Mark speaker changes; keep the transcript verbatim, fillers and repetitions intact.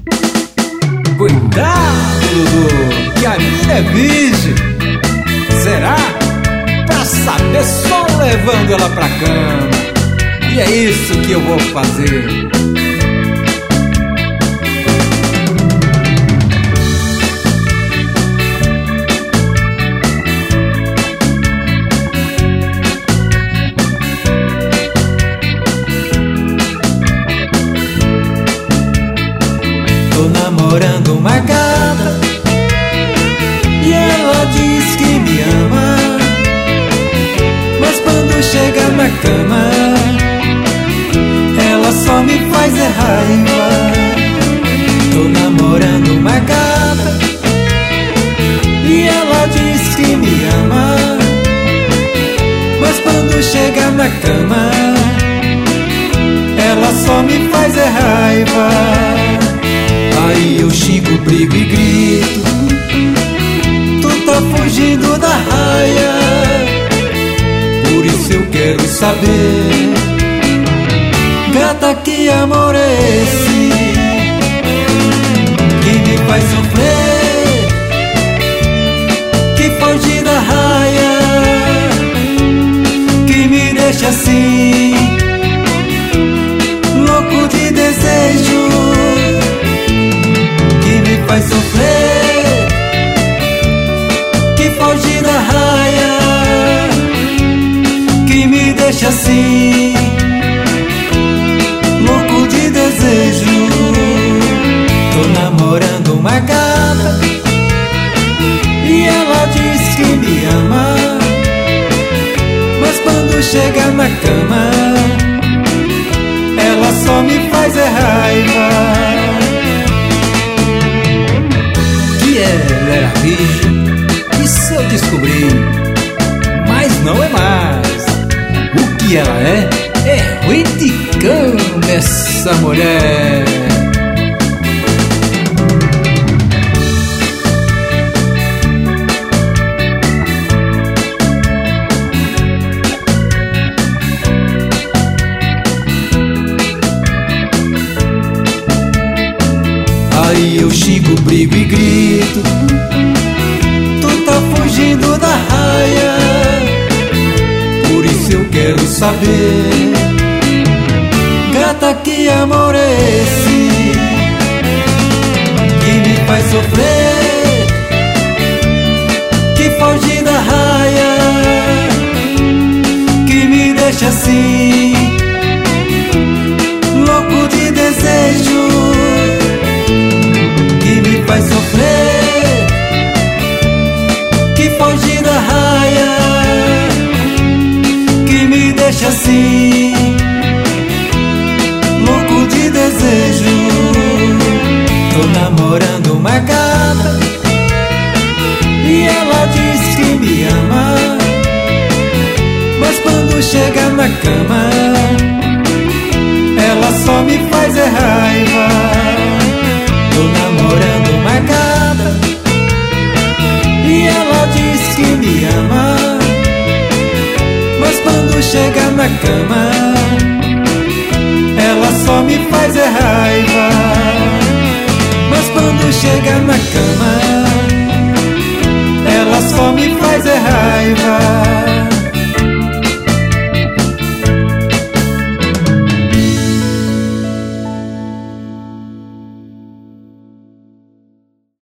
Speaker 1: Cuidado, Dudu, que a minha é virgem. Será? Pra saber, só levando ela pra cama. E é isso que eu vou fazer.
Speaker 2: Tô namorando uma gata e ela diz que me ama, mas quando chega na cama ela só me faz é raiva. Tô namorando uma gata e ela diz que me ama, mas quando chega na cama ela só me faz é raiva. Aí eu xingo, brigo e grito, tu tá fugindo da raia. Por isso eu quero saber, gata, que amor é esse que me faz sofrer, que foge da raia, que me deixa assim, louco de desejo, faz sofrer, que foge da raia, que me deixa assim, louco de desejo. Tô namorando uma gata e ela diz que me ama, mas quando chega na cama ela só me faz é raiva.
Speaker 1: Ela era virgem, isso eu descobri, mas não é mais. O que ela é, é ruim de cama essa mulher.
Speaker 2: Aí eu xingo, brigo e grito, tu tá fugindo da raia. Por isso eu quero saber, gata, que amor é esse que me faz sofrer, que foge da raia, que me deixa assim, louco de desejo, faz sofrer, que foge da raia, que me deixa assim, louco de desejo. Tô namorando uma gata e ela diz que me ama, mas quando chega na cama ela só me faz é raiva. Tô namorando uma gata e ela diz que me ama, mas quando chega na cama ela só me faz é raiva. Mas quando chega na cama